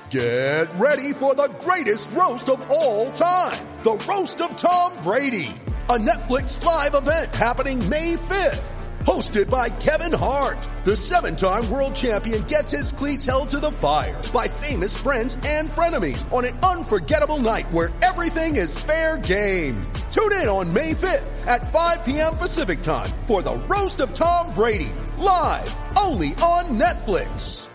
Get ready for the greatest roast of all time. The Roast of Tom Brady. A Netflix live event happening May 5th. Hosted by Kevin Hart. The 7-time world champion gets his cleats held to the fire by famous friends and frenemies on an unforgettable night where everything is fair game. Tune in on May 5th at 5 p.m. Pacific time for the Roast of Tom Brady. Live only on Netflix.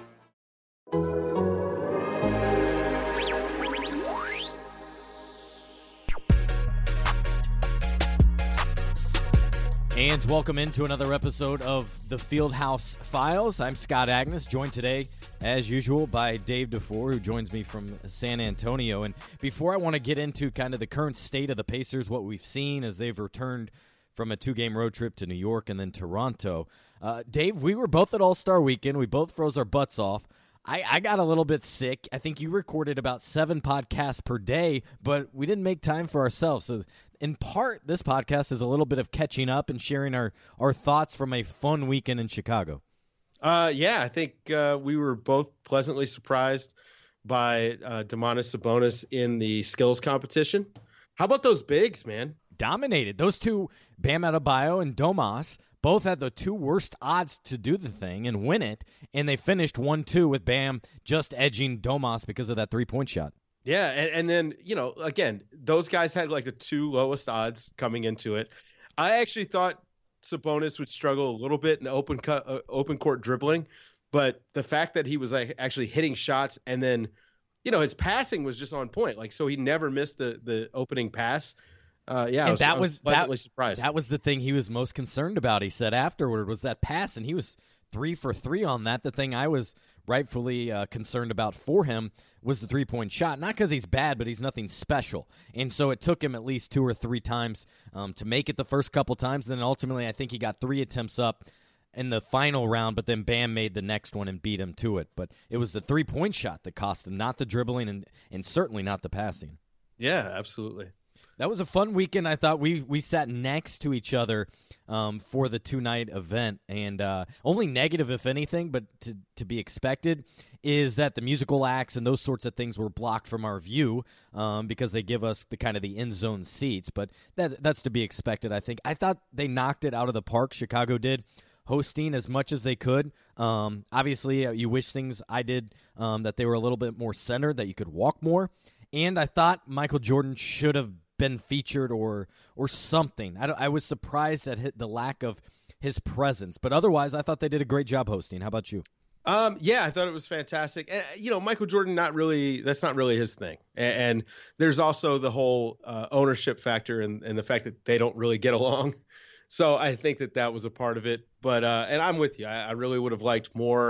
And welcome into another episode of the Fieldhouse Files. I'm Scott Agnes, joined today, as usual, by Dave DeFore, who joins me from San Antonio. And before I want to get into kind of the current state of the Pacers, what we've seen as they've returned from a 2-game road trip to New York and then Toronto. Dave, we were both at All-Star Weekend. We both froze our butts off. I got a little bit sick. I think you recorded about 7 podcasts per day, but we didn't make time for ourselves. So in part, this podcast is a little bit of catching up and sharing our thoughts from a fun weekend in Chicago. Yeah, I think we were both pleasantly surprised by Domantas Sabonis in the skills competition. How about those bigs, man? Dominated. Those two, Bam Adebayo and Domas, both had the 2 worst odds to do the thing and win it, and they finished 1-2 with Bam just edging Domas because of that 3-point shot. Yeah, and then, again, those guys had like the 2 lowest odds coming into it. I actually thought Sabonis would struggle a little bit in open court dribbling, but the fact that he was actually hitting shots and then, his passing was just on point. Like, so he never missed the opening pass. I was pleasantly surprised. That was the thing he was most concerned about. He said afterward was that pass, and he was 3 for 3 on that. The thing I was rightfully concerned about for him was the 3-point shot. Not because he's bad, but he's nothing special. And so it took him at least 2 or 3 times to make it the first couple times. Then ultimately I think he got 3 attempts up in the final round, but then Bam made the next one and beat him to it. But it was the 3-point shot that cost him, not the dribbling and certainly not the passing. Yeah, absolutely. That was a fun weekend. I thought we sat next to each other for the 2-night event, and only negative, if anything, but to be expected, is that the musical acts and those sorts of things were blocked from our view because they give us the kind of the end zone seats. But that's to be expected, I think. I thought they knocked it out of the park. Chicago did, hosting as much as they could. Obviously, you wish things I did that they were a little bit more centered, that you could walk more. And I thought Michael Jordan should have been featured or something. I was surprised at the lack of his presence, but otherwise I thought they did a great job hosting. How about you? Yeah, I thought it was fantastic. And, Michael Jordan, that's not really his thing. And there's also the whole ownership factor and the fact that they don't really get along. So I think that was a part of it. But and I'm with you. I really would have liked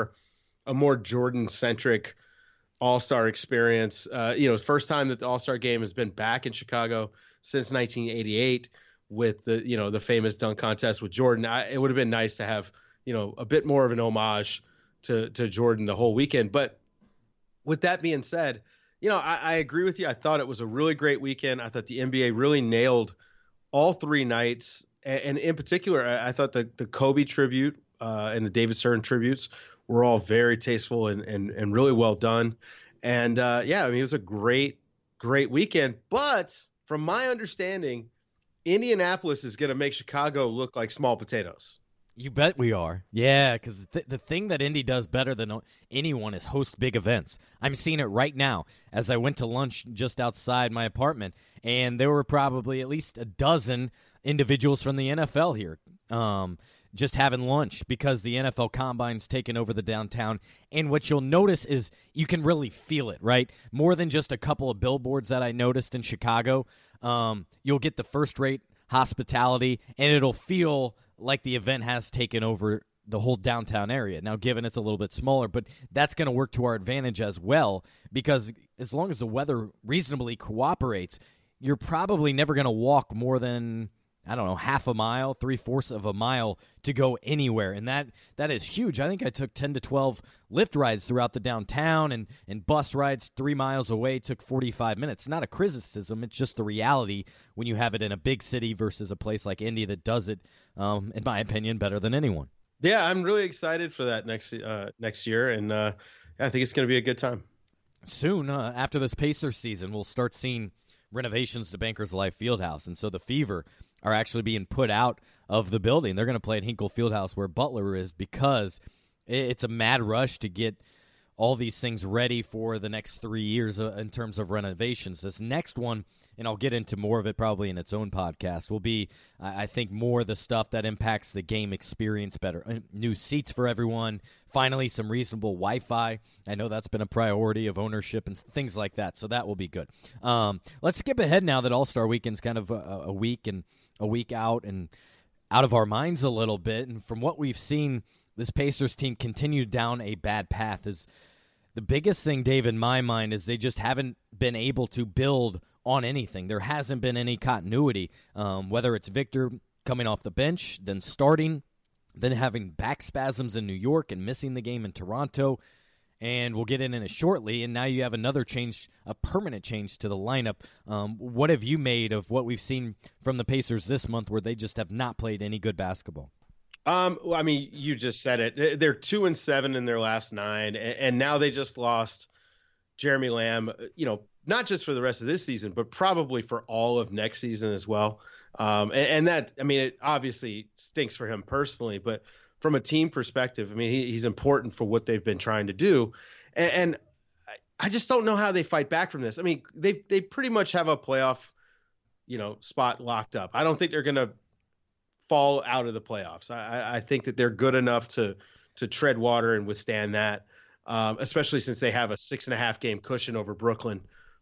a more Jordan-centric All-Star experience. First time that the All-Star game has been back in Chicago since 1988 with the famous dunk contest with Jordan. It would have been nice to have, a bit more of an homage to Jordan the whole weekend. But with that being said, I agree with you. I thought it was a really great weekend. I thought the NBA really nailed all 3 nights. And in particular, I thought the Kobe tribute and the David Stern tributes were all very tasteful and really well done. And it was a great weekend. But from my understanding, Indianapolis is going to make Chicago look like small potatoes. You bet we are. Yeah, because the thing that Indy does better than anyone is host big events. I'm seeing it right now as I went to lunch just outside my apartment, and there were probably at least a dozen individuals from the NFL here just having lunch because the NFL Combine's taken over the downtown. And what you'll notice is you can really feel it, right? More than just a couple of billboards that I noticed in Chicago. You'll get the first-rate hospitality, and it'll feel like the event has taken over the whole downtown area. Now, given it's a little bit smaller, but that's going to work to our advantage as well, because as long as the weather reasonably cooperates, you're probably never going to walk more than, half a mile, 3/4 of a mile to go anywhere. And that is huge. I think I took 10 to 12 Lyft rides throughout the downtown, and bus rides 3 miles away took 45 minutes. Not a criticism. It's just the reality when you have it in a big city versus a place like Indy that does it, in my opinion, better than anyone. Yeah, I'm really excited for that next year. And I think it's going to be a good time. soon, after this Pacers season, we'll start seeing renovations to Bankers Life Fieldhouse. And so the Fever are actually being put out of the building. They're going to play at Hinkle Fieldhouse where Butler is, because it's a mad rush to get all these things ready for the next 3 years in terms of renovations. This next one, and I'll get into more of it probably in its own podcast, will be, I think, more the stuff that impacts the game experience better. New seats for everyone, finally some reasonable Wi-Fi. I know that's been a priority of ownership and things like that, so that will be good. Let's skip ahead now that All-Star Weekend's kind of a week out and out of our minds a little bit. And from what we've seen, this Pacers team continued down a bad path. Is the biggest thing, Dave, in my mind, is they just haven't been able to build on anything. There hasn't been any continuity, whether it's Victor coming off the bench, then starting, then having back spasms in New York and missing the game in Toronto, and we'll get in it shortly, and now you have another change, a permanent change to the lineup. What have you made of what we've seen from the Pacers this month, where they just have not played any good basketball? Well, I mean, you just said it. They're 2-7 in their last 9, and now they just lost Jeremy Lamb, not just for the rest of this season, but probably for all of next season as well. And that, I mean, it obviously stinks for him personally, but from a team perspective, I mean, he's important for what they've been trying to do. And I just don't know how they fight back from this. I mean, they pretty much have a playoff, spot locked up. I don't think they're going to fall out of the playoffs. I think that they're good enough to tread water and withstand that, especially since they have a 6.5 game cushion over Brooklyn.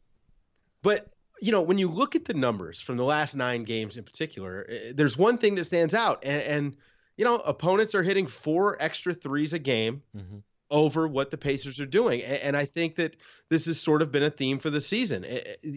But, when you look at the numbers from the last 9 games in particular, there's one thing that stands out. And opponents are hitting 4 extra threes a game over what the Pacers are doing. And I think that this has sort of been a theme for the season.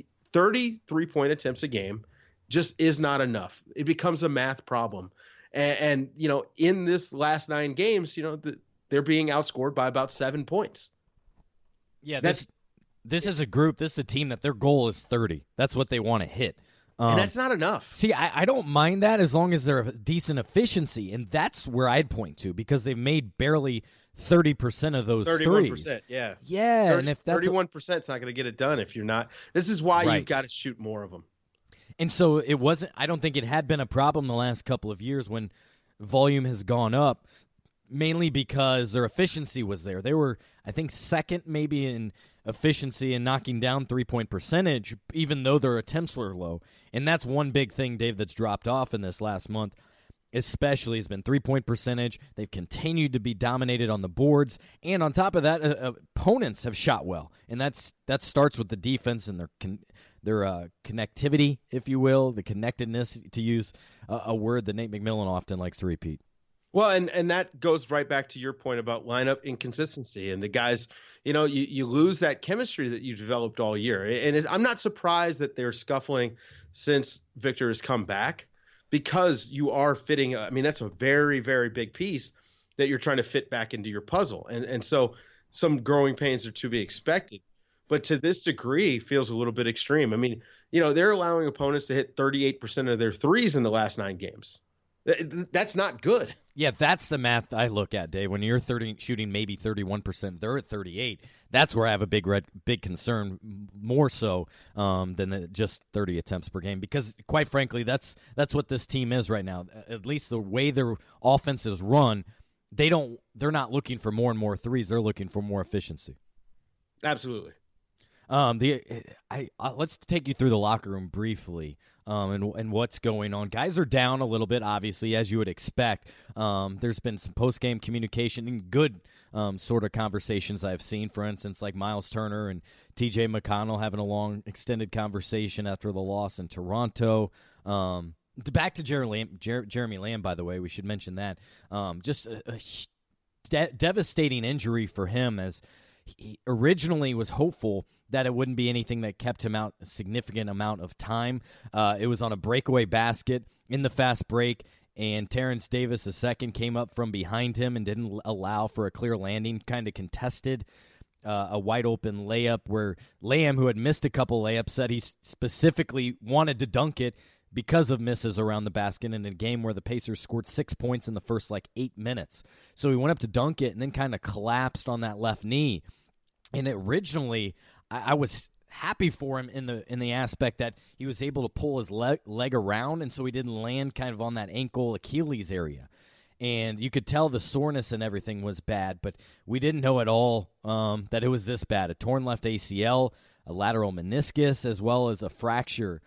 30 3-point attempts a game just is not enough. It becomes a math problem. And in this last 9 games, they're being outscored by about 7 points. Yeah, this is a group, this is a team that their goal is 30. That's what they want to hit. And that's not enough. See, I don't mind that as long as they're a decent efficiency, and that's where I'd point to, because they've made barely 30% of those 31%, threes. yeah. Yeah, 30, and if that's 31% is not going to get it done if you're not. This is why Right. you've got to shoot more of them. And so it wasn't. I don't think it had been a problem the last couple of years when volume has gone up, mainly because their efficiency was there. They were, I think, second maybe in efficiency and knocking down 3-point percentage, even though their attempts were low. And that's one big thing, Dave, that's dropped off in this last month, especially has been 3-point percentage. They've continued to be dominated on the boards. And on top of that, opponents have shot well. And that starts with the defense and their connectivity, if you will, the connectedness, to use a word that Nate McMillan often likes to repeat. Well, and that goes right back to your point about lineup inconsistency. And the guys, you lose that chemistry that you developed all year. And I'm not surprised that they're scuffling since Victor has come back, because you are fitting. I mean, that's a very, very big piece that you're trying to fit back into your puzzle. And so some growing pains are to be expected. But to this degree, feels a little bit extreme. I mean, they're allowing opponents to hit 38% of their threes in the last 9 games. That's not good. Yeah, that's the math I look at, Dave. When you're shooting maybe 31%, they're at 38. That's where I have a big concern, more so than just 30 attempts per game. Because quite frankly, that's what this team is right now. At least the way their offense is run, they're not looking for more and more threes. They're looking for more efficiency. Absolutely. Let's take you through the locker room briefly, and what's going on. Guys are down a little bit, obviously, as you would expect. There's been some post-game communication and good sort of conversations I've seen. For instance, like Miles Turner and T.J. McConnell having a long, extended conversation after the loss in Toronto. Back to Jeremy Lamb, by the way, we should mention that. Just a devastating injury for him, as he originally was hopeful that it wouldn't be anything that kept him out a significant amount of time. It was on a breakaway basket in the fast break, and Terrence Davis II came up from behind him and didn't allow for a clear landing, kind of contested a wide-open layup where Lamb, who had missed a couple layups, said he specifically wanted to dunk it because of misses around the basket in a game where the Pacers scored 6 points in the first 8 minutes. So he went up to dunk it and then kind of collapsed on that left knee. And originally, I was happy for him in the aspect that he was able to pull his leg around, and so he didn't land kind of on that ankle Achilles area. And you could tell the soreness and everything was bad, but we didn't know at all that it was this bad. A torn left ACL, a lateral meniscus, as well as a fracture,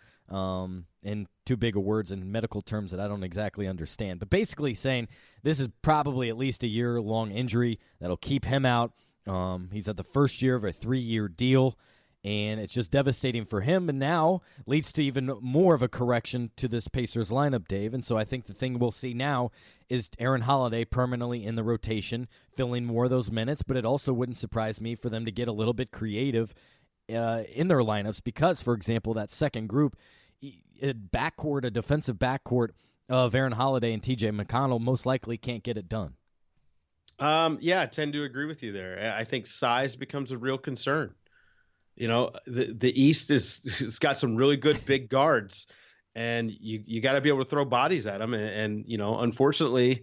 in too big of words in medical terms that I don't exactly understand. But basically saying this is probably at least a year-long injury that'll keep him out. He's at the first year of a 3-year deal, and it's just devastating for him, and now leads to even more of a correction to this Pacers lineup, Dave. And so I think the thing we'll see now is Aaron Holiday permanently in the rotation, filling more of those minutes, but it also wouldn't surprise me for them to get a little bit creative in their lineups because, for example, that second group, a defensive backcourt of Aaron Holiday and TJ McConnell most likely can't get it done. Yeah, I tend to agree with you there. I think size becomes a real concern. You know, the East has got some really good big guards, and you got to be able to throw bodies at them. And you know, unfortunately,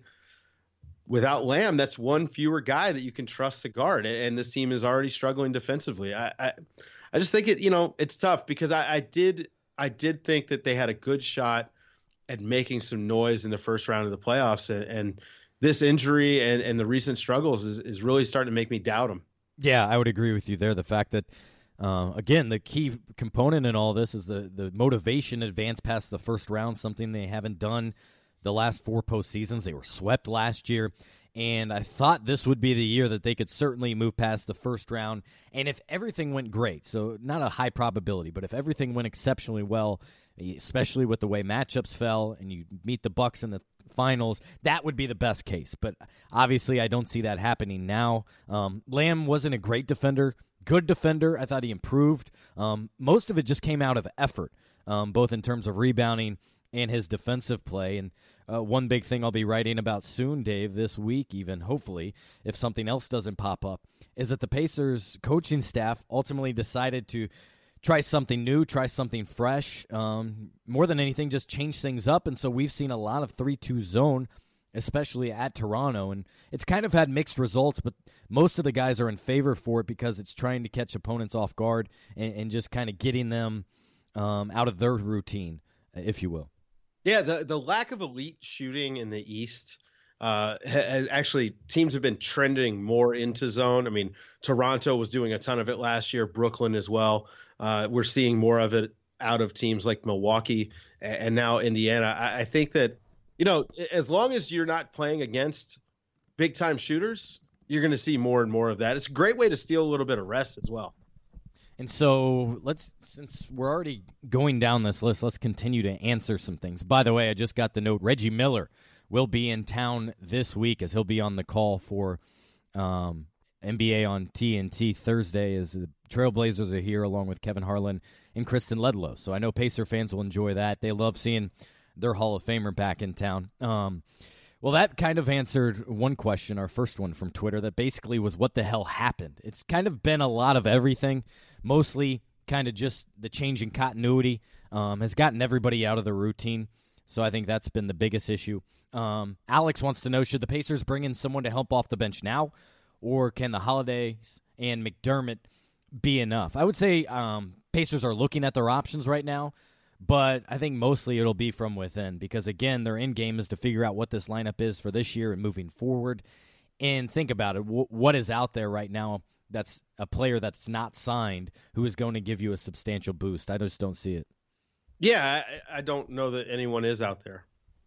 without Lamb, that's one fewer guy that you can trust to guard. And this team is already struggling defensively. I just think it's tough because I did think that they had a good shot at making some noise in the first round of the playoffs, and this injury and the recent struggles is really starting to make me doubt them. Yeah, I would agree with you there. The fact that again, the key component in all this is the motivation to advance past the first round, something they haven't done the last 4 postseasons. They were swept last year, and I thought this would be the year that they could certainly move past the first round. And if everything went great, so not a high probability, but if everything went exceptionally well, especially with the way matchups fell and you meet the Bucks in the finals, that would be the best case. But obviously I don't see that happening now. Lamb wasn't a great defender. Good defender. I thought he improved. Most of it just came out of effort, both in terms of rebounding and his defensive play. And one big thing I'll be writing about soon, Dave, this week even, hopefully, if something else doesn't pop up, is that the Pacers coaching staff ultimately decided to try something new, try something fresh. More than anything, just change things up. And so we've seen a lot of 3-2 zone, especially at Toronto, and it's kind of had mixed results, but most of the guys are in favor for it because it's trying to catch opponents off guard and just kind of getting them out of their routine, if you will. Yeah, the lack of elite shooting in the East, actually teams have been trending more into zone. I mean, Toronto was doing a ton of it last year, Brooklyn as well. We're seeing more of it out of teams like Milwaukee and now Indiana. I think that, as long as you're not playing against big-time shooters, you're going to see more and more of that. It's a great way to steal a little bit of rest as well. And so since we're already going down this list, let's continue to answer some things. By the way, I just got the note. Reggie Miller will be in town this week as he'll be on the call for NBA on TNT Thursday as the Trailblazers are here along with Kevin Harlan and Kristen Ledlow. So I know Pacer fans will enjoy that. They love seeing their Hall of Famer back in town. Well, that kind of answered one question, our first one from Twitter, that basically was what the hell happened. It's kind of been a lot of everything, mostly kind of just the change in continuity has gotten everybody out of the routine. So I think that's been the biggest issue. Alex wants to know, should the Pacers bring in someone to help off the bench now, or can the Holidays and McDermott be enough? I would say Pacers are looking at their options right now, but I think mostly it'll be from within because, again, their end game is to figure out what this lineup is for this year and moving forward. And think about it. What is out there right now that's a player that's not signed who is going to give you a substantial boost? I just don't see it. Yeah, I don't know that anyone is out there.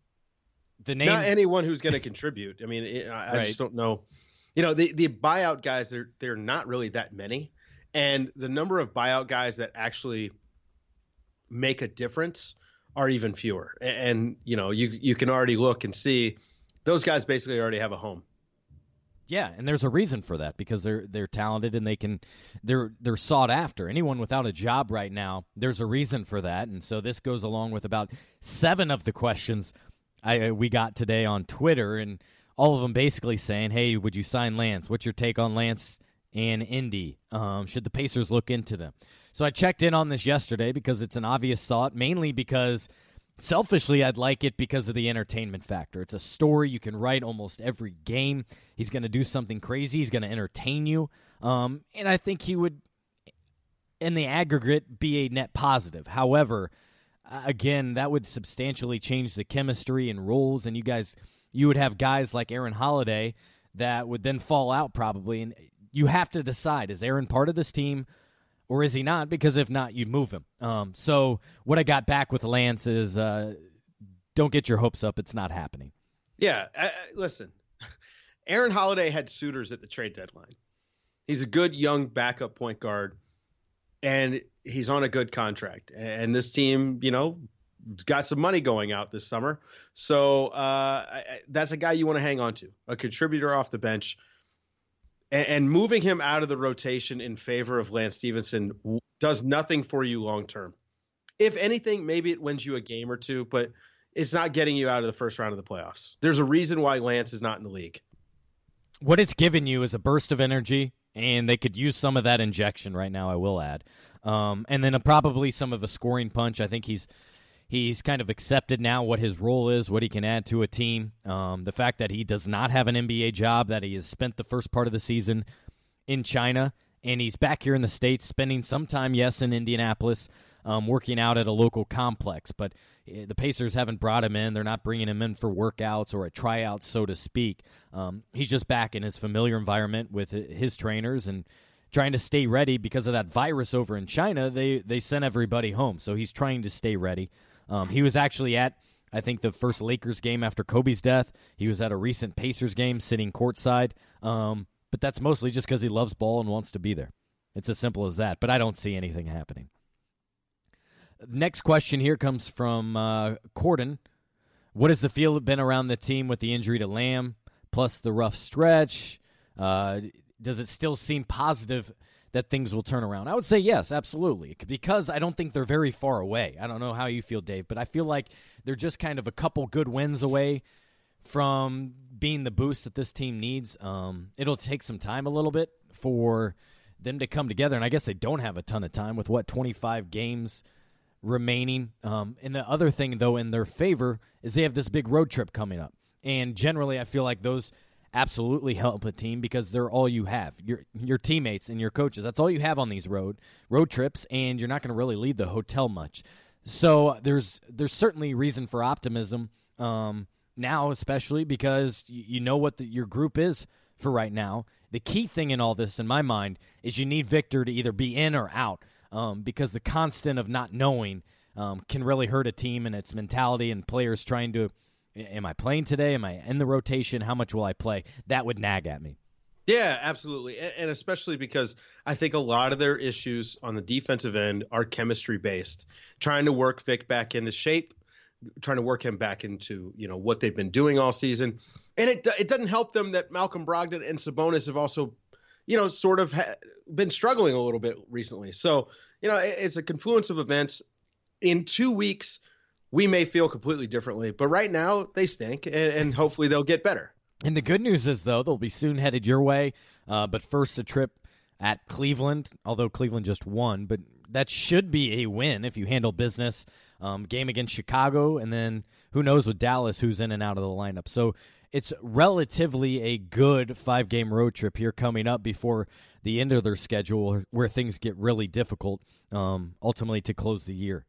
Not anyone who's going to contribute. I mean, I just don't know. The buyout guys, they're not really that many. And the number of buyout guys that actually make a difference are even fewer. And you can already look and see those guys basically already have a home. Yeah, and there's a reason for that because they're talented and they're sought after. Anyone without a job right now, there's a reason for that. And so this goes along with about 7 of the questions we got today on Twitter, and all of them basically saying, hey, would you sign Lance? What's your take on Lance and Indy? Should the Pacers look into them? So I checked in on this yesterday because it's an obvious thought, mainly because selfishly I'd like it because of the entertainment factor. It's a story you can write almost every game. He's going to do something crazy. He's going to entertain you. And I think he would in the aggregate be a net positive. However, again, that would substantially change the chemistry and roles, and you would have guys like Aaron Holiday that would then fall out probably, and you have to decide, is Aaron part of this team or is he not? Because if not, you'd move him. So what I got back with Lance is don't get your hopes up. It's not happening. Yeah, listen, Aaron Holiday had suitors at the trade deadline. He's a good young backup point guard, and he's on a good contract. And this team, got some money going out this summer. So that's a guy you want to hang on to, a contributor off the bench. And moving him out of the rotation in favor of Lance Stevenson does nothing for you long term. If anything, maybe it wins you a game or two, but it's not getting you out of the first round of the playoffs. There's a reason why Lance is not in the league. What it's given you is a burst of energy, and they could use some of that injection right now, I will add. And then probably some of a scoring punch. I think he's kind of accepted now what his role is, what he can add to a team. The fact that he does not have an NBA job, that he has spent the first part of the season in China, and he's back here in the States spending some time, yes, in Indianapolis, working out at a local complex. But the Pacers haven't brought him in. They're not bringing him in for workouts or a tryout, so to speak. He's just back in his familiar environment with his trainers and trying to stay ready because of that virus over in China. They sent everybody home, so he's trying to stay ready. He was actually at, I think, the first Lakers game after Kobe's death. He was at a recent Pacers game sitting courtside. But that's mostly just because he loves ball and wants to be there. It's as simple as that. But I don't see anything happening. Next question here comes from Corden. What has the feel been around the team with the injury to Lamb, plus the rough stretch? Does it still seem positive that things will turn around? I would say yes, absolutely, because I don't think they're very far away. I don't know how you feel, Dave, but I feel like they're just kind of a couple good wins away from being the boost that this team needs. It'll take some time a little bit for them to come together, and I guess they don't have a ton of time with, 25 games remaining. And the other thing, though, in their favor is they have this big road trip coming up. And generally, I feel like those absolutely help a team because they're all you have. Your teammates and your coaches, that's all you have on these road trips, and you're not going to really leave the hotel much. So there's certainly reason for optimism now, especially because you know what your group is for right now. The key thing in all this, in my mind, is you need Victor to either be in or out. Because the constant of not knowing can really hurt a team and its mentality and players trying to, am I playing today? Am I in the rotation? How much will I play? That would nag at me. Yeah, absolutely. And especially because I think a lot of their issues on the defensive end are chemistry based, trying to work Vic back into shape, trying to work him back into, what they've been doing all season. And it doesn't help them that Malcolm Brogdon and Sabonis have also sort of been struggling a little bit recently. So, it's a confluence of events. In 2 weeks, we may feel completely differently. But right now, they stink, and hopefully they'll get better. And the good news is, though, they'll be soon headed your way. But first, a trip at Cleveland, although Cleveland just won. But that should be a win if you handle business. Game against Chicago, and then who knows with Dallas who's in and out of the lineup. So it's relatively a good 5-game road trip here coming up before the end of their schedule where things get really difficult ultimately to close the year.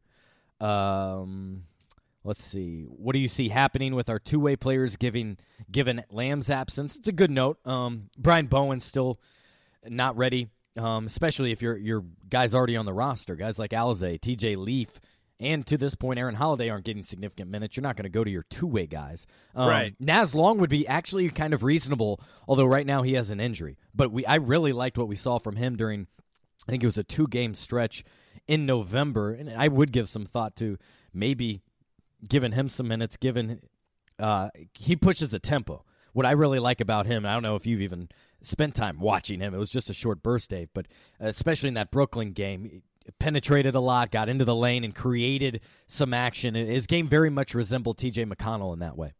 Let's see. What do you see happening with our two-way players given Lamb's absence? It's a good note. Brian Bowen's still not ready, especially if your guys already on the roster. Guys like Alize, TJ Leaf, and to this point, Aaron Holiday aren't getting significant minutes. You're not going to go to your two-way guys. Right. Naz Long would be actually kind of reasonable, although right now he has an injury. But I really liked what we saw from him during, I think it was a 2-game stretch in November. And I would give some thought to maybe giving him some minutes, he pushes the tempo. What I really like about him, I don't know if you've even spent time watching him. It was just a short burst, Dave, but especially in that Brooklyn game, penetrated a lot, got into the lane, and created some action. His game very much resembled T.J. McConnell in that way.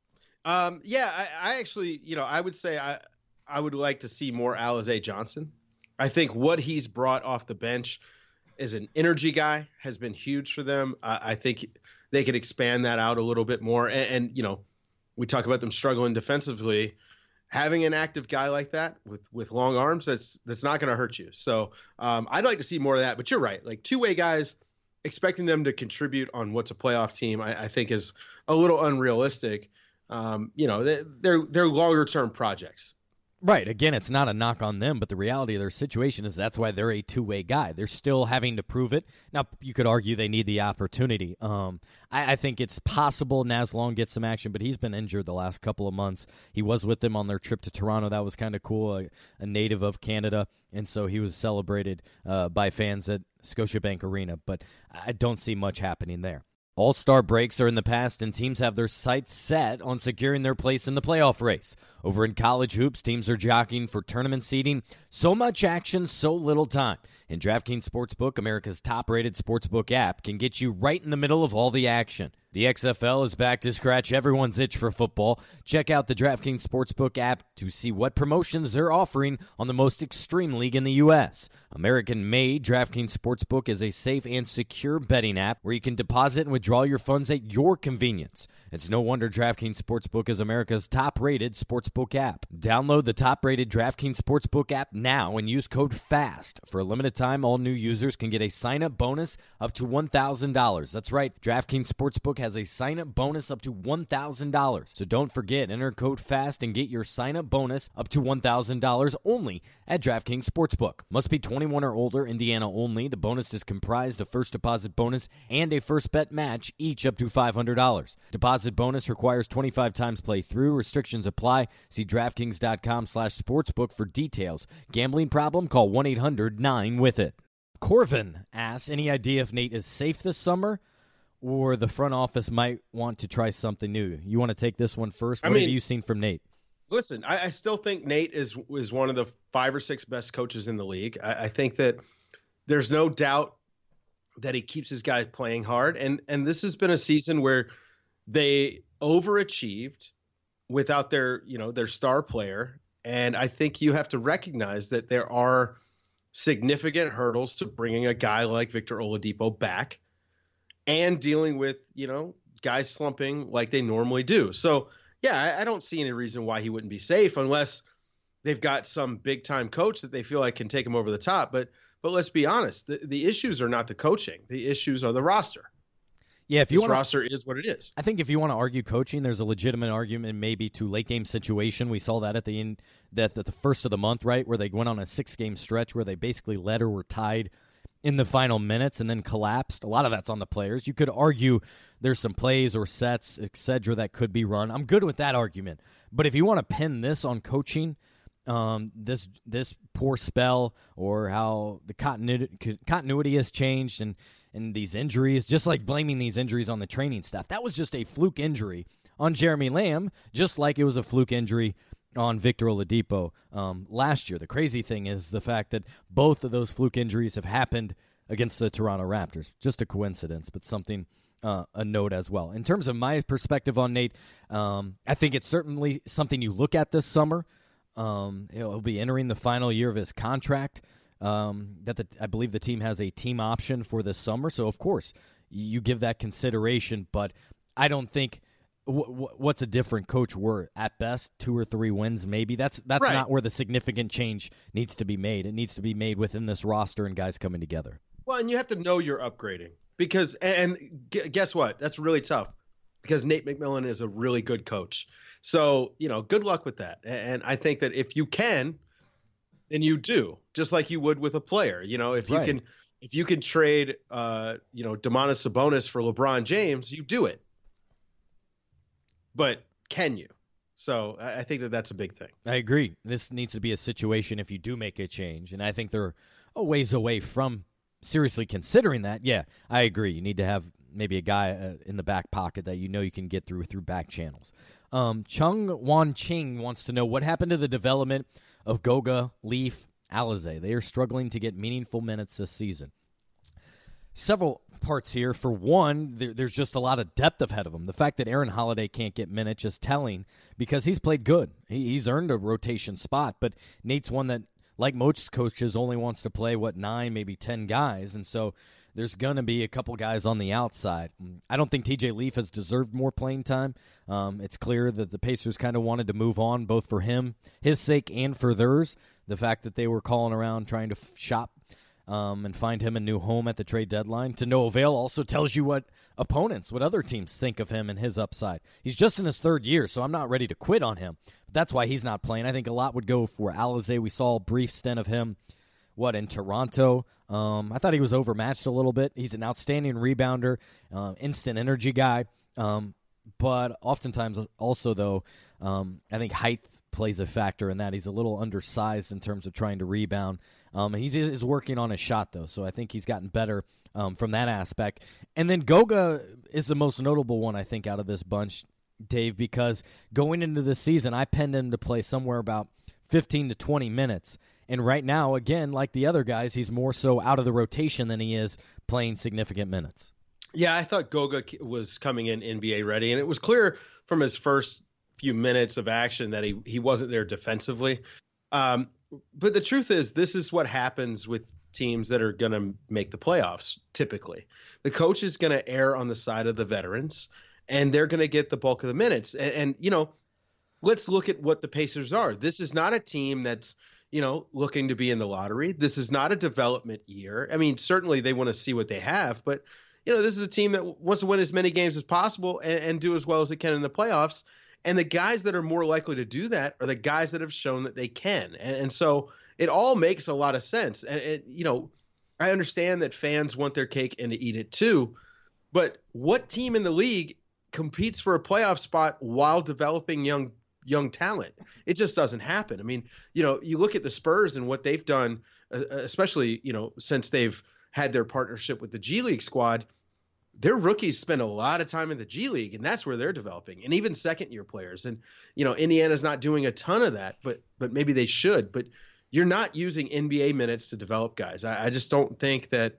I actually, I would say I would like to see more Alize Johnson. I think what he's brought off the bench as an energy guy has been huge for them. I think they could expand that out a little bit more. And we talk about them struggling defensively. having an active guy like that with long arms, that's not going to hurt you. So I'd like to see more of that. But you're right. Like two-way guys, expecting them to contribute on what's a playoff team, I think is a little unrealistic. They're longer-term projects. Right. Again, it's not a knock on them, but the reality of their situation is that's why they're a two-way guy. They're still having to prove it. Now, you could argue they need the opportunity. I think it's possible Naslong gets some action, but he's been injured the last couple of months. He was with them on their trip to Toronto. That was kind of cool, a native of Canada, and so he was celebrated by fans at Scotiabank Arena, but I don't see much happening there. All-star breaks are in the past, and teams have their sights set on securing their place in the playoff race. Over in college hoops, teams are jockeying for tournament seeding. So much action, so little time. And DraftKings Sportsbook, America's top-rated sportsbook app, can get you right in the middle of all the action. The XFL is back to scratch everyone's itch for football. Check out the DraftKings Sportsbook app to see what promotions they're offering on the most extreme league in the U.S. American-made DraftKings Sportsbook is a safe and secure betting app where you can deposit and withdraw your funds at your convenience. It's no wonder DraftKings Sportsbook is America's top-rated sportsbook app. Download the top-rated DraftKings Sportsbook app now and use code FAST. For a limited time, all new users can get a sign-up bonus up to $1,000. That's right, DraftKings Sportsbook has a sign-up bonus up to $1,000. So don't forget, enter code FAST and get your sign-up bonus up to $1,000 only at DraftKings Sportsbook. Must be 21 or older, Indiana only. The bonus is comprised of first deposit bonus and a first bet match, each up to $500. Deposit bonus requires 25 times play through. Restrictions apply. See DraftKings.com/sportsbook for details. Gambling problem? Call 1-800-9-WITH-IT. Corvin asks, any idea if Nate is safe this summer? Or the front office might want to try something new. You want to take this one first? What have you seen from Nate? Listen, I still think Nate is one of the 5 or 6 best coaches in the league. I think that there's no doubt that he keeps his guys playing hard. And this has been a season where they overachieved without their star player. And I think you have to recognize that there are significant hurdles to bringing a guy like Victor Oladipo back and dealing with, guys slumping like they normally do. So, yeah, I don't see any reason why he wouldn't be safe unless they've got some big-time coach that they feel like can take him over the top. But let's be honest, the issues are not the coaching. The issues are the roster. Yeah, if you want, roster is what it is. I think if you want to argue coaching, there's a legitimate argument maybe to late-game situation. We saw that at the end, that the first of the month, right, where they went on a 6-game stretch where they basically led or were tied in the final minutes and then collapsed. A lot of that's on the players. You could argue there's some plays or sets, etc., that could be run. I'm good with that argument. But if you want to pin this on coaching, this poor spell or how the continuity has changed and these injuries, just like blaming these injuries on the training staff, that was just a fluke injury on Jeremy Lamb, just like it was a fluke injury on Victor Oladipo last year. The crazy thing is the fact that both of those fluke injuries have happened against the Toronto Raptors. Just a coincidence, but something, a note as well. In terms of my perspective on Nate, I think it's certainly something you look at this summer. He'll be entering the final year of his contract. I believe the team has a team option for this summer, so of course you give that consideration, but I don't think what's a different coach worth? At best, 2 or 3 wins, maybe. That's right. Not where the significant change needs to be made. It needs to be made within this roster and guys coming together. Well, and you have to know you're upgrading because, and guess what? That's really tough because Nate McMillan is a really good coach. So, good luck with that. And I think that if you can, then you do, just like you would with a player. If you can trade, Domantas Sabonis for LeBron James, you do it. But can you? So I think that that's a big thing. I agree. This needs to be a situation if you do make a change, and I think they're a ways away from seriously considering that. Yeah, I agree. You need to have maybe a guy in the back pocket that you can get through back channels. Chung Wan Ching wants to know what happened to the development of Goga, Leaf, Alizé. They are struggling to get meaningful minutes this season. Several parts here. For one, there's just a lot of depth ahead of him. The fact that Aaron Holiday can't get minutes is telling because he's played good. He's earned a rotation spot, but Nate's one that, like most coaches, only wants to play, 9, maybe 10 guys. And so there's going to be a couple guys on the outside. I don't think TJ Leaf has deserved more playing time. It's clear that the Pacers kind of wanted to move on, both for his sake and for theirs. The fact that they were calling around trying to shop and find him a new home at the trade deadline to no avail also tells you what other teams think of him and his upside. He's just in his third year, so I'm not ready to quit on him. But that's why he's not playing. I think a lot would go for Alizé. We saw a brief stint of him, in Toronto. I thought he was overmatched a little bit. He's an outstanding rebounder, instant energy guy. But oftentimes also, though, I think height plays a factor in that. He's a little undersized in terms of trying to rebound. He's working on his shot, though, so I think he's gotten better from that aspect. And then Goga is the most notable one, I think, out of this bunch, Dave, because going into the season, I penned him to play somewhere about 15 to 20 minutes. And right now, again, like the other guys, he's more so out of the rotation than he is playing significant minutes. Yeah, I thought Goga was coming in NBA ready, and it was clear from his first few minutes of action that he wasn't there defensively. But the truth is, this is what happens with teams that are going to make the playoffs, typically. The coach is going to err on the side of the veterans, and they're going to get the bulk of the minutes. And let's look at what the Pacers are. This is not a team that's, looking to be in the lottery. This is not a development year. I mean, certainly they want to see what they have, but, this is a team that wants to win as many games as possible and do as well as it can in the playoffs. And the guys that are more likely to do that are the guys that have shown that they can. And so it all makes a lot of sense. And, I understand that fans want their cake and to eat it too. But what team in the league competes for a playoff spot while developing young talent? It just doesn't happen. I mean, you look at the Spurs and what they've done, especially, since they've had their partnership with the G League squad. Their rookies spend a lot of time in the G League, and that's where they're developing, and even second-year players. And, Indiana's not doing a ton of that, but maybe they should. But you're not using NBA minutes to develop guys. I just don't think that,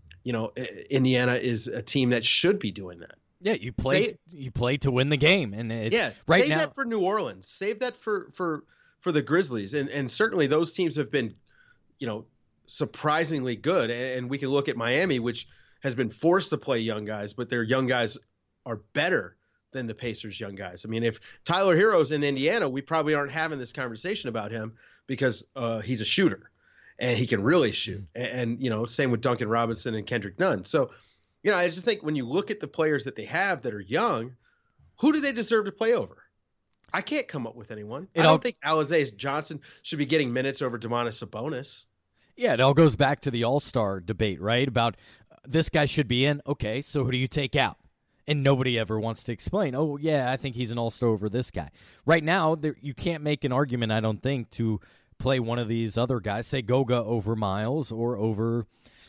Indiana is a team that should be doing that. Yeah, you play to win the game, and right save now, that for New Orleans. Save that for the Grizzlies, and certainly those teams have been, surprisingly good. And we can look at Miami, which has been forced to play young guys, but their young guys are better than the Pacers' young guys. I mean, if Tyler Herro's in Indiana, we probably aren't having this conversation about him because he's a shooter and he can really shoot. And same with Duncan Robinson and Kendrick Nunn. So, I just think when you look at the players that they have that are young, who do they deserve to play over? I can't come up with anyone. I don't think Alizé Johnson should be getting minutes over Domantas Sabonis. Yeah, it all goes back to the All-Star debate, right? About this guy should be in. Okay, so who do you take out? And nobody ever wants to explain, oh, yeah, I think he's an All-Star over this guy. Right now, you can't make an argument, I don't think, to play one of these other guys, say Goga over Miles or over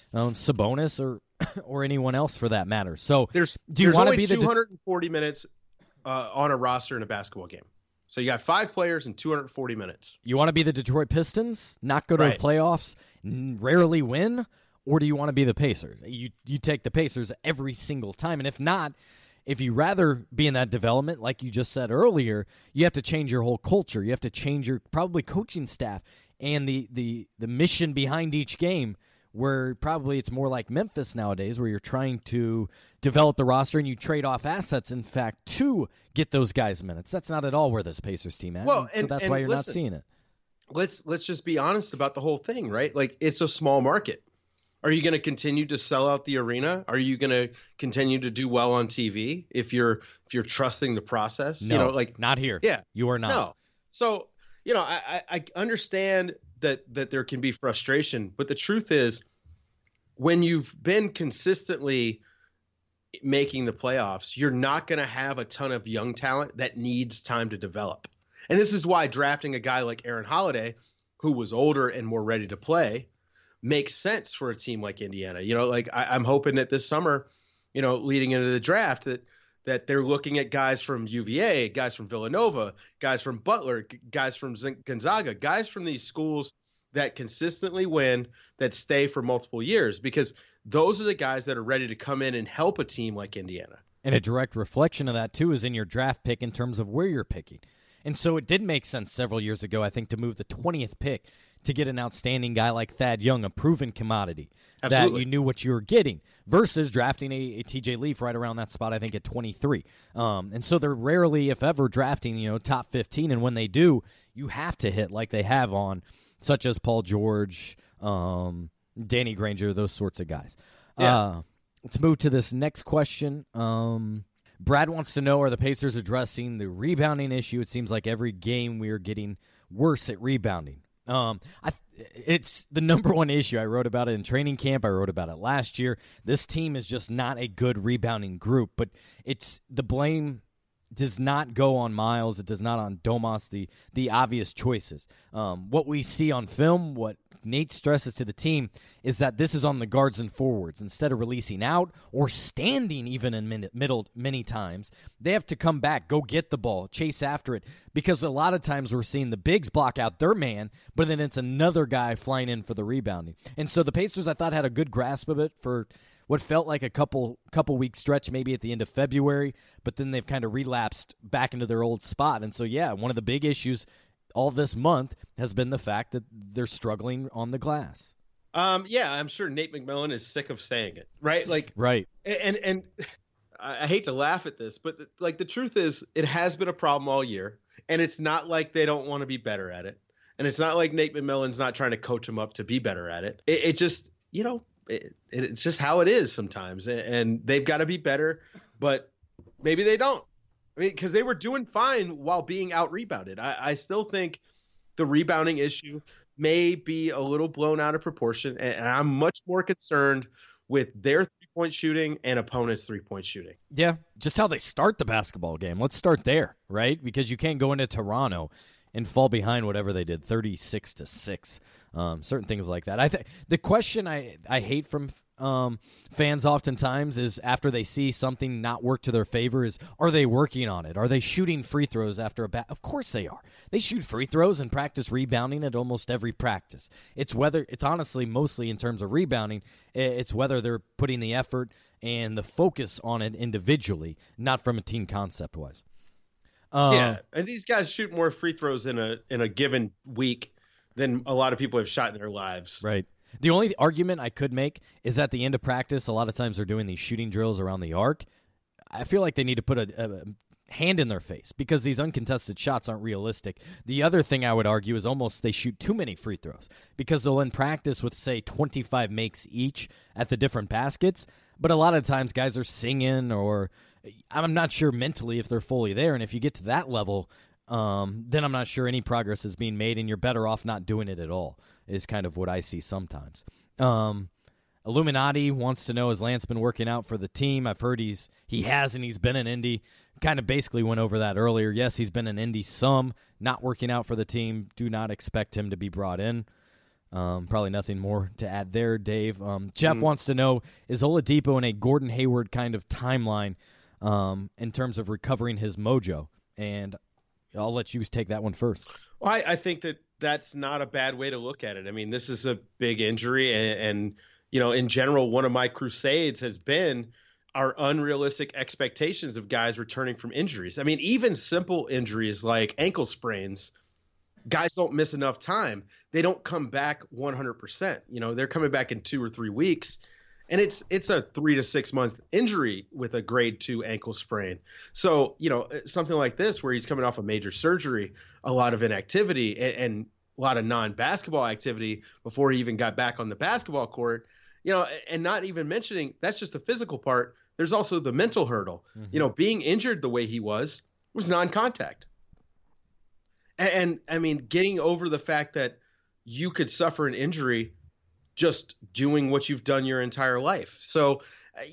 Sabonis or anyone else for that matter. So do you want to be 240 minutes on a roster in a basketball game? So you got 5 players and 240 minutes. You want to be the Detroit Pistons, not go to the playoffs, rarely win, or do you want to be the Pacers? You take the Pacers every single time, and if not, if you rather be in that development, like you just said earlier, you have to change your whole culture. You have to change your probably coaching staff and the mission behind each game, where probably it's more like Memphis nowadays, where you're trying to develop the roster and you trade off assets, in fact, to get those guys minutes. That's not at all where this Pacers team is. Well, so that's why you're not seeing it. Let's just be honest about the whole thing, right? Like, it's a small market. Are you going to continue to sell out the arena? Are you going to continue to do well on TV if you're trusting the process? No, not here. Yeah, you are not. No. So, I understand that there can be frustration, but the truth is, when you've been consistently making the playoffs, you're not going to have a ton of young talent that needs time to develop. And this is why drafting a guy like Aaron Holiday, who was older and more ready to play, makes sense for a team like Indiana. I'm hoping that this summer, leading into the draft, that they're looking at guys from UVA, guys from Villanova, guys from Butler, guys from Gonzaga, guys from these schools that consistently win, that stay for multiple years, because those are the guys that are ready to come in and help a team like Indiana. And a direct reflection of that, too, is in your draft pick in terms of where you're picking. And so it did make sense several years ago, I think, to move the 20th pick to get an outstanding guy like Thad Young, a proven commodity. Absolutely. That you knew what you were getting, versus drafting a TJ Leaf right around that spot, I think, at 23. And so they're rarely, if ever, drafting, top 15. And when they do, you have to hit like they have on, such as Paul George, Danny Granger, those sorts of guys. Yeah. Let's move to this next question. Brad wants to know, are the Pacers addressing the rebounding issue? It seems like every game we are getting worse at rebounding. It's the number one issue. I wrote about it in training camp. I wrote about it last year. This team is just not a good rebounding group, but the blame does not go on Miles. It does not on Domas, the obvious choices. What we see on film, what Nate stresses to the team, is that this is on the guards and forwards. Instead of releasing out or standing even in middle many times, they have to come back, go get the ball, chase after it, because a lot of times we're seeing the bigs block out their man, but then it's another guy flying in for the rebounding. And so the Pacers, I thought, had a good grasp of it for what felt like a couple week stretch, maybe at the end of February, but then they've kind of relapsed back into their old spot. And so, yeah, one of the big issues all this month has been the fact that they're struggling on the glass. Yeah, I'm sure Nate McMillan is sick of saying it, right? Right. And I hate to laugh at this, but the truth is, it has been a problem all year, and it's not like they don't want to be better at it, and it's not like Nate McMillan's not trying to coach them up to be better at it. It just, it's just how it is sometimes, and they've got to be better, but maybe they don't. I mean, because they were doing fine while being out rebounded. I still think the rebounding issue may be a little blown out of proportion, and I'm much more concerned with their three-point shooting and opponents' three-point shooting. Yeah, just how they start the basketball game. Let's start there, right? Because you can't go into Toronto and fall behind whatever they did, 36-6. Certain things like that. I think the question I hate from fans oftentimes is, after they see something not work to their favor, is, are they working on it? Are they shooting free throws after a Of course they are. They shoot free throws and practice rebounding at almost every practice. It's honestly mostly in terms of rebounding, it's whether they're putting the effort and the focus on it individually, not from a team concept wise. Yeah, and these guys shoot more free throws in a given week than a lot of people have shot in their lives. Right. The only argument I could make is at the end of practice, a lot of times they're doing these shooting drills around the arc. I feel like they need to put a hand in their face, because these uncontested shots aren't realistic. The other thing I would argue is almost they shoot too many free throws, because they'll in practice with, say, 25 makes each at the different baskets, but a lot of times guys are singing, or I'm not sure mentally if they're fully there, and if you get to that level, then I'm not sure any progress is being made, and you're better off not doing it at all, is kind of what I see sometimes. Illuminati wants to know, has Lance been working out for the team? I've heard he has, and he's been in Indy. Kind of basically went over that earlier. Yes, he's been in Indy some, not working out for the team. Do not expect him to be brought in. Probably nothing more to add there, Dave. Jeff wants to know, is Oladipo in a Gordon Hayward kind of timeline in terms of recovering his mojo? And I'll let you take that one first. Well, I think that's not a bad way to look at it. I mean, this is a big injury, and in general, one of my crusades has been our unrealistic expectations of guys returning from injuries. I mean, even simple injuries like ankle sprains, guys don't miss enough time. They don't come back 100%. They're coming back in 2 or 3 weeks. And it's a 3 to 6 month injury with a grade 2 ankle sprain. So, something like this, where he's coming off a major surgery, a lot of inactivity, and a lot of non-basketball activity before he even got back on the basketball court, and not even mentioning, that's just the physical part. There's also the mental hurdle. Mm-hmm. Being injured the way he was non-contact. And I mean, getting over the fact that you could suffer an injury just doing what you've done your entire life. So,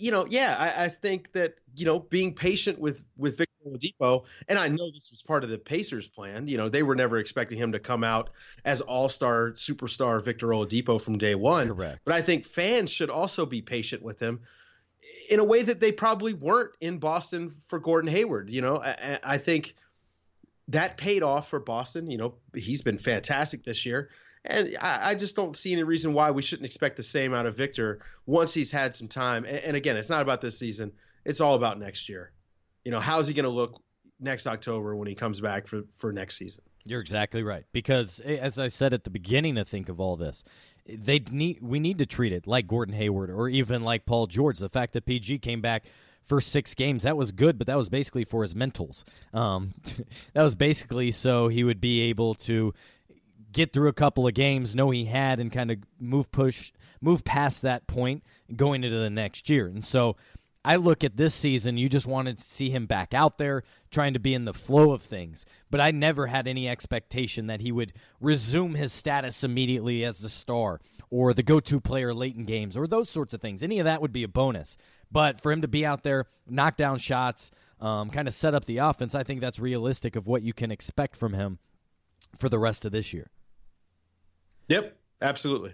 I think that, being patient with Victor Oladipo, and I know this was part of the Pacers' plan. They were never expecting him to come out as all-star, superstar Victor Oladipo from day one. Correct. But I think fans should also be patient with him in a way that they probably weren't in Boston for Gordon Hayward. I think that paid off for Boston. He's been fantastic this year. And I just don't see any reason why we shouldn't expect the same out of Victor once he's had some time. And again, it's not about this season. It's all about next year. How's he going to look next October when he comes back for next season? You're exactly right. Because, as I said at the beginning, I think of all this, we need to treat it like Gordon Hayward or even like Paul George. The fact that PG came back for 6 games, that was good, but that was basically for his mentals. That was basically so he would be able to get through a couple of games, know he had, and kind of move past that point going into the next year. And so I look at this season, you just wanted to see him back out there trying to be in the flow of things. But I never had any expectation that he would resume his status immediately as the star or the go-to player late in games or those sorts of things. Any of that would be a bonus. But for him to be out there, knock down shots, kind of set up the offense, I think that's realistic of what you can expect from him for the rest of this year. Yep, absolutely.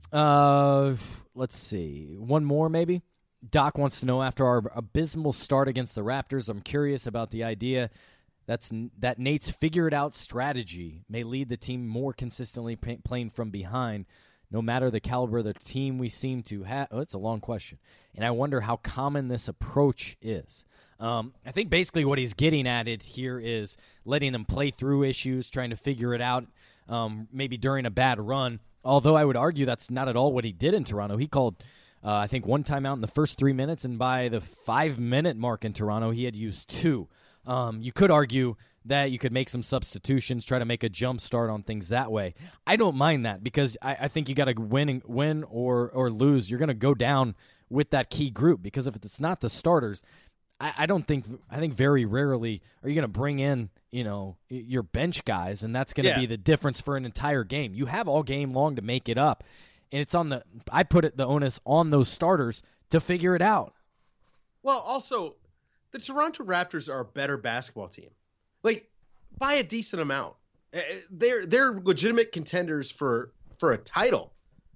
Let's see. One more, maybe? Doc wants to know, after our abysmal start against the Raptors, I'm curious about the idea that Nate's figured-out strategy may lead the team more consistently playing from behind, no matter the caliber of the team we seem to have. Oh, that's a long question. And I wonder how common this approach is. I think basically what he's getting at it here is letting them play through issues, trying to figure it out maybe during a bad run, although I would argue that's not at all what he did in Toronto. He called, I think, one timeout in the first 3 minutes, and by the 5-minute mark in Toronto, he had used 2. You could argue that you could make some substitutions, try to make a jump start on things that way. I don't mind that because I think you got to win or lose. You're going to go down with that key group because if it's not the starters, I think very rarely are you going to bring in, your bench guys, and that's going to be the difference for an entire game. You have all game long to make it up, and it's on I put the onus on those starters to figure it out. Well, also, the Toronto Raptors are a better basketball team, like by a decent amount. They're legitimate contenders for a title.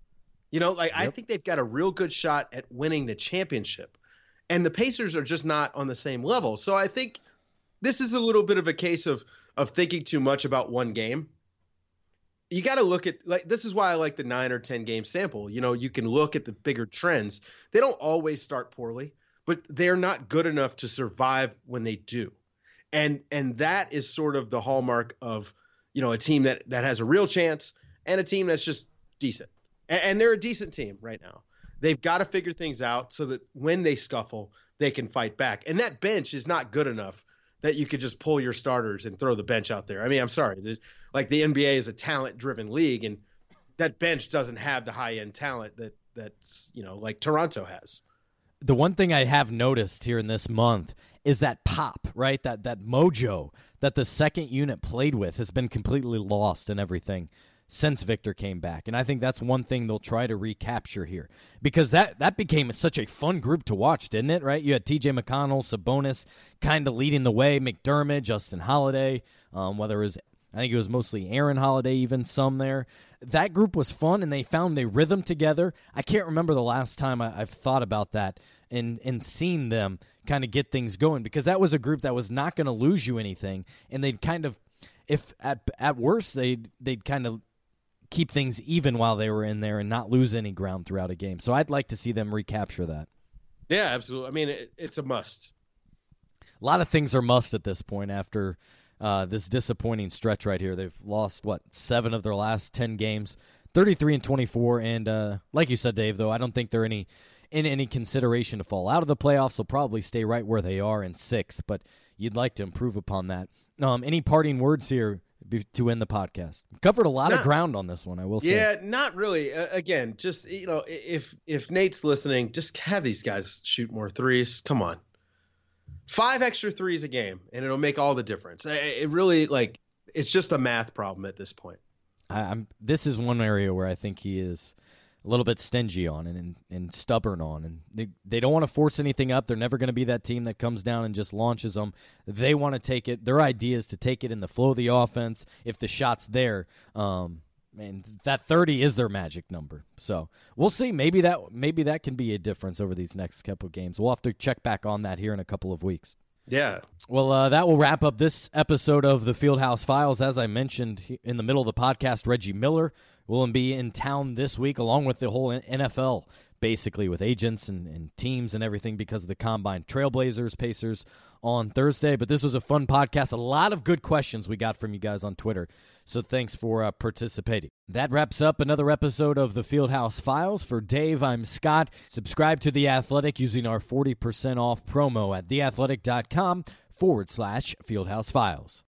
I think they've got a real good shot at winning the championship. And the Pacers are just not on the same level. So I think this is a little bit of a case of thinking too much about one game. You got to look at, this is why I like the 9 or 10 game sample. You can look at the bigger trends. They don't always start poorly, but they're not good enough to survive when they do. And that is sort of the hallmark of, a team that has a real chance and a team that's just decent. And they're a decent team right now. They've got to figure things out so that when they scuffle, they can fight back. And that bench is not good enough that you could just pull your starters and throw the bench out there. I mean, I'm sorry. The NBA is a talent-driven league, and that bench doesn't have the high-end talent that's like Toronto has. The one thing I have noticed here in this month is that pop, right? That mojo that the second unit played with has been completely lost in everything since Victor came back. And I think that's one thing they'll try to recapture here because that became such a fun group to watch, didn't it, right? You had TJ McConnell, Sabonis kind of leading the way, McDermott, Justin Holiday, I think it was mostly Aaron Holiday, even some there. That group was fun, and they found a rhythm together. I can't remember the last time I've thought about that and seen them kind of get things going because that was a group that was not going to lose you anything, and they'd kind of, if at worst, they'd kind of keep things even while they were in there and not lose any ground throughout a game. So I'd like to see them recapture that. Yeah, absolutely. I mean, it's a must. A lot of things are must at this point after this disappointing stretch right here. They've lost, 7 of their last 10 games, 33-24. And like you said, Dave, though, I don't think they're in any consideration to fall out of the playoffs. They'll probably stay right where they are in 6th, but you'd like to improve upon that. Any parting words here to end the podcast? We covered a lot of ground on this one, I will say. Yeah, not really. Again, just, if Nate's listening, just have these guys shoot more threes. Come on. 5 extra threes a game, and it'll make all the difference. It really, it's just a math problem at this point. This is one area where I think he is a little bit stingy on and stubborn on. And they don't want to force anything up. They're never going to be that team that comes down and just launches them. They want to take it. Their idea is to take it in the flow of the offense. If the shot's there, and that 30 is their magic number. So we'll see. Maybe that can be a difference over these next couple of games. We'll have to check back on that here in a couple of weeks. Yeah. Well, that will wrap up this episode of the Fieldhouse Files. As I mentioned in the middle of the podcast, Reggie Miller will be in town this week along with the whole NFL, basically with agents and teams and everything because of the Combine. Trailblazers, Pacers, on Thursday. But this was a fun podcast. A lot of good questions we got from you guys on Twitter. So thanks for participating. That wraps up another episode of the Fieldhouse Files. For Dave, I'm Scott. Subscribe to The Athletic using our 40% off promo at theathletic.com/Fieldhouse Files.